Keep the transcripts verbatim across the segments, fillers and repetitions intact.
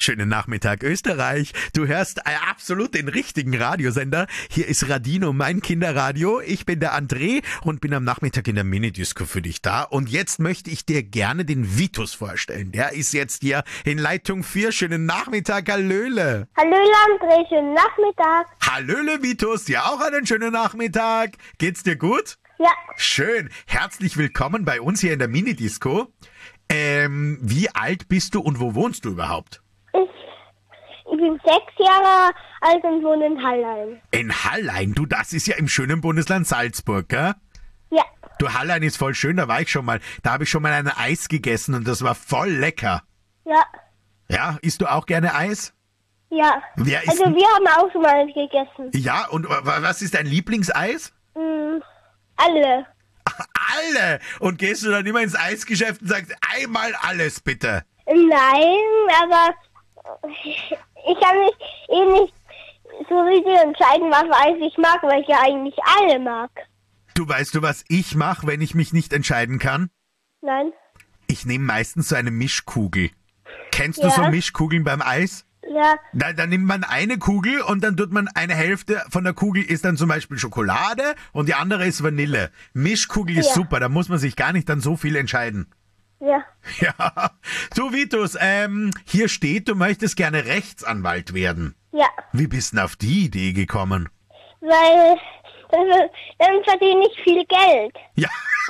Schönen Nachmittag, Österreich. Du hörst äh, absolut den richtigen Radiosender. Hier ist Radino, mein Kinderradio. Ich bin der André und bin am Nachmittag in der Minidisco für dich da. Und jetzt möchte ich dir gerne den Vitus vorstellen. Der ist jetzt hier in Leitung vier. Schönen Nachmittag, Hallöle. Hallöle, André, schönen Nachmittag. Hallöle, Vitus. Dir auch einen schönen Nachmittag. Geht's dir gut? Ja, Schön. Herzlich willkommen bei uns hier in der Minidisco. Ähm, wie alt bist du und wo wohnst du überhaupt? ich, ich bin sechs Jahre alt und wohne in Hallein. In Hallein, du, das ist ja im schönen Bundesland Salzburg, gell? Ja, Du, Hallein ist voll schön, da war ich schon mal. Da habe ich schon mal ein Eis gegessen und das war voll lecker. ja, Ja, isst du auch gerne Eis? ja. Wer isst Also denn- wir haben auch schon mal gegessen. Ja, und wa- was ist dein Lieblingseis? Mm, alle. Alle! Und gehst du dann immer ins Eisgeschäft und sagst, einmal alles bitte? Nein, aber ich kann mich eh nicht so richtig entscheiden, was Eis ich mag, weil ich ja eigentlich alle mag. Du, weißt du, was ich mache, wenn ich mich nicht entscheiden kann? Nein? Ich nehme meistens so eine Mischkugel. Kennst du Ja. so Mischkugeln beim Eis? Ja, Da, da nimmt man eine Kugel und dann tut man eine Hälfte von der Kugel ist dann zum Beispiel Schokolade und die andere ist Vanille. Mischkugel ist Ja. super, da muss man sich gar nicht dann so viel entscheiden. ja, Ja. Du, Vitus, ähm, hier steht, du möchtest gerne Rechtsanwalt werden. ja. Wie bist du denn auf die Idee gekommen? Weil dann, dann verdiene ich viel Geld. Ja,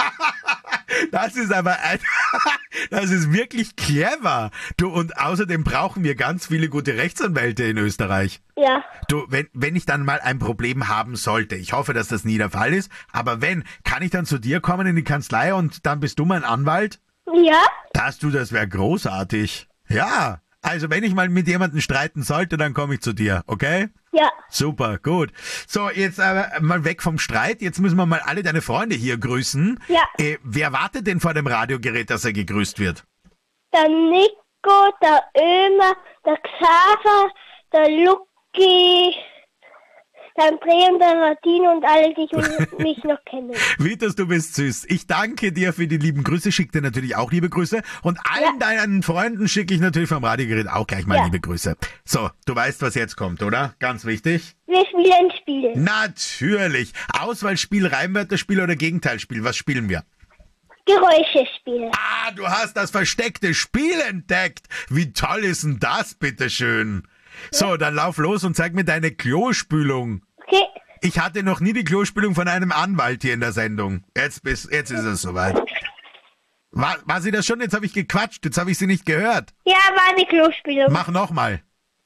das ist aber ein, das ist wirklich clever. Du, und außerdem brauchen wir ganz viele gute Rechtsanwälte in Österreich. Ja, Du, wenn, wenn ich dann mal ein Problem haben sollte, ich hoffe, dass das nie der Fall ist, aber wenn, kann ich dann zu dir kommen in die Kanzlei und dann bist du mein Anwalt? ja, Das du, das wäre großartig. Ja, also wenn ich mal mit jemandem streiten sollte, dann komme ich zu dir, okay? ja. Super, gut. So, jetzt aber mal weg vom Streit. Jetzt müssen wir mal alle deine Freunde hier grüßen. Ja. Äh, wer wartet denn vor dem Radiogerät, dass er gegrüßt wird? Der Nico, der Ömer, der Xaver, der Lucky, der André und der Radine und alle, die ich mich noch kennen. Vitus, du bist süß. Ich danke dir für die lieben Grüße. Schick dir natürlich auch liebe Grüße. Und allen deinen Freunden schicke ich natürlich vom Radiogerät auch gleich mal Ja. liebe Grüße. So, du weißt, was jetzt kommt, oder? Ganz wichtig. Wir spielen Spiele. Natürlich. Auswahlspiel, Reimwörterspiel oder Gegenteilspiel. Was spielen wir? Geräuschespiele. Ah, du hast das versteckte Spiel entdeckt. Wie toll ist denn das, bitteschön? So, dann lauf los und zeig mir deine Klospülung. Okay, Ich hatte noch nie die Klospülung von einem Anwalt hier in der Sendung. Jetzt, bist, jetzt ist es soweit. War, war sie das schon? Jetzt habe ich gequatscht. Jetzt habe ich sie nicht gehört. ja, war die Klospielung. Mach nochmal.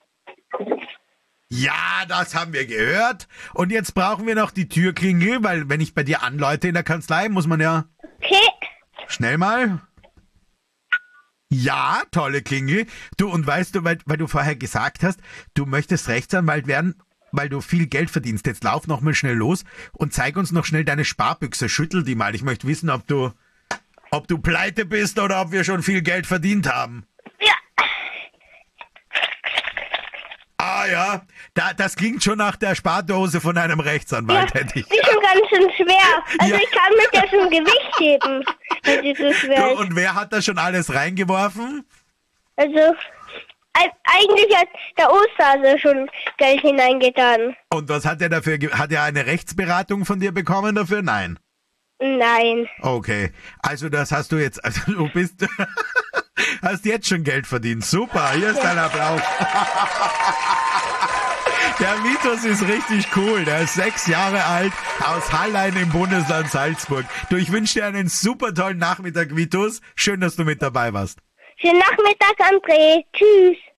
Ja, das haben wir gehört. Und jetzt brauchen wir noch die Türklingel, weil wenn ich bei dir anläute in der Kanzlei, muss man ja... Okay, Schnell mal. Ja, tolle Klingel. Du, und weißt du, weil, weil du vorher gesagt hast, du möchtest Rechtsanwalt werden, weil du viel Geld verdienst. Jetzt lauf noch mal schnell los und zeig uns noch schnell deine Sparbüchse. Schüttel die mal. Ich möchte wissen, ob du, ob du pleite bist oder ob wir schon viel Geld verdient haben. ja, Ah ja, da, das klingt schon nach der Spardose von einem ja, Rechtsanwalt, die hätte ich. ist schon ganz schön schwer. Also Ja. ich kann mit der schon Gewicht heben, weil die so schwer Du, ist. und wer hat da schon alles reingeworfen? Also, ei- eigentlich hat der Osterhase schon Geld hineingetan. Und was hat er dafür, ge- hat er eine Rechtsberatung von dir bekommen dafür? Nein. Nein. Okay, also das hast du jetzt, also du bist, hast jetzt schon Geld verdient. Super, hier ist dein Applaus. Der Vitus ist richtig cool, der ist sechs Jahre alt, aus Hallein im Bundesland Salzburg. Du, ich wünsche dir einen super tollen Nachmittag, Vitus. Schön, dass du mit dabei warst. Schönen Nachmittag, André. Tschüss.